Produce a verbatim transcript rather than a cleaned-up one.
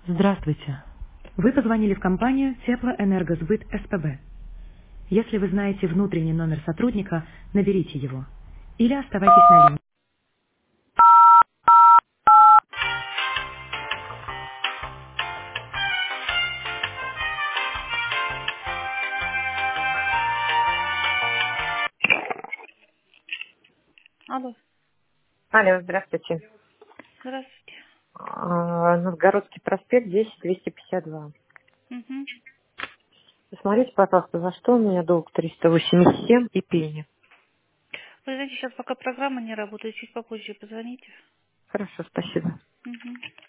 Здравствуйте. Вы позвонили в компанию Теплоэнергосбыт СПБ. Если вы знаете внутренний номер сотрудника, наберите его. Или оставайтесь на линии. Алло, Алло, здравствуйте. здравствуйте. А, Новгородский проспект, десять, двести пятьдесят два. Угу. Посмотрите, пожалуйста, за что у меня долг триста восемьдесят семь и пени. Вы знаете, сейчас пока программа не работает, чуть попозже позвоните. Хорошо, спасибо. Угу.